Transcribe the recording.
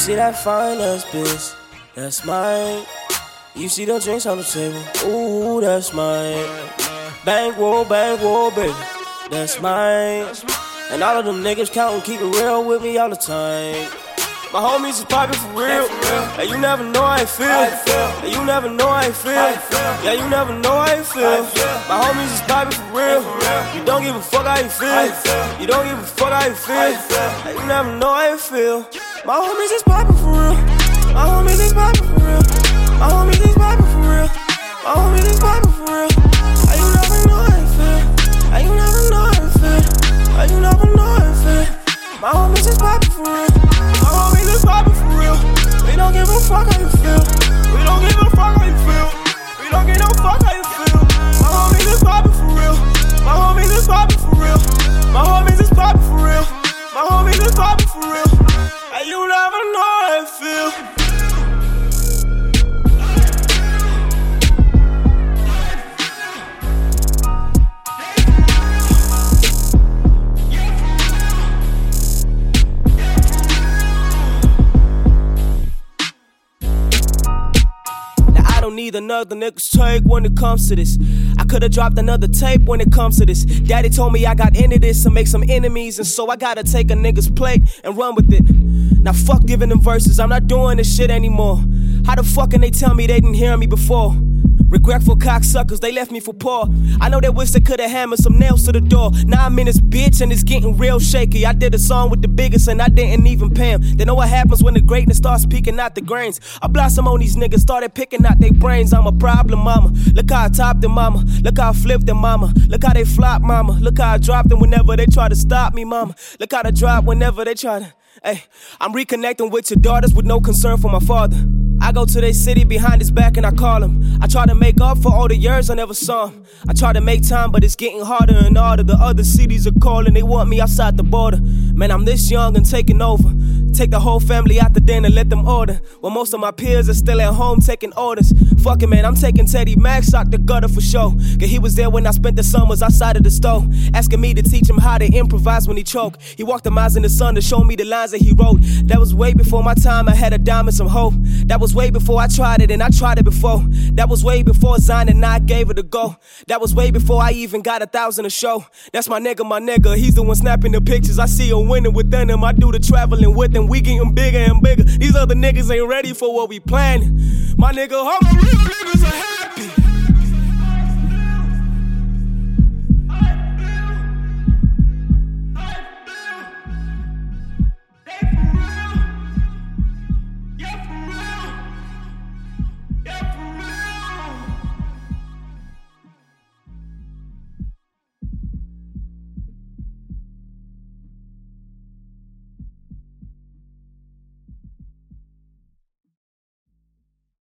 see that fine ass bitch? That's mine. You see the drinks on the table? Ooh, that's mine. Bankroll, baby. That's mine. And all of them niggas countin', keep it real with me all the time. My homies is poppin' for real. And you never know how I feel. And you never know how I feel. Yeah, you never know how I feel. My homies is poppin' for real. You don't give a fuck how you feel. You don't give a fuck how you feel. And you never know how I feel. My homies is poppin' for real. My homies is poppin' for real. My homies is poppin' for real. My homies is poppin' for real. And you never know how I feel. And you never know how I feel. And you never know how I feel. My homies is poppin' for real. My homies is poppin' for real. We don't give a fuck how you feel. We don't give a fuck how you feel. We don't give no fuck how you feel. My homies is poppin' for real. My homies is poppin' for real. My homies is poppin' for real. My homies is poppin' for real. And you never know how I feel. Need another nigga's take when it comes to this. I could've dropped another tape when it comes to this. Daddy told me I got into this to make some enemies, and so I gotta take a nigga's plate and run with it. Now fuck giving them verses, I'm not doing this shit anymore. How the fuck can they tell me they didn't hear me before? Regretful cocksuckers, they left me for poor. I know they wish they could've hammered some nails to the door. Now I'm in this bitch and it's getting real shaky. I did a song with the biggest and I didn't even pay him. They know what happens when the greatness starts peeking out the grains. I blossom on these niggas, started picking out their brains. I'm a problem, mama. Look how I topped them, mama. Look how I flipped them, mama. Look how they flop, mama. Look how I dropped them whenever they try to stop me, mama. Look how I drop whenever they try to. Hey, I'm reconnecting with your daughters with no concern for my father. I go to their city behind his back and I call him. I try to make up for all the years I never saw him. I try to make time, but it's getting harder and harder. The other cities are calling, they want me outside the border. Man, I'm this young and taking over. Take the whole family out the dinner, let them order. While most of my peers are still at home taking orders. Fuck it, man, I'm taking Teddy Maxx out the gutter for sure. Cause he was there when I spent the summers outside of the store. Asking me to teach him how to improvise when he choke. He walked the miles in the sun to show me the lines that he wrote. That was way before my time, I had a dime and some hope. That was way before I tried it and I tried it before. That was way before Zion and I gave it a go. That was way before I even got 1,000 a show. That's my nigga. He's the one snapping the pictures. I see him winning within him. I do the traveling with him. We getting bigger and bigger. These other niggas ain't ready for what we planning. My nigga, all my real niggas are happy.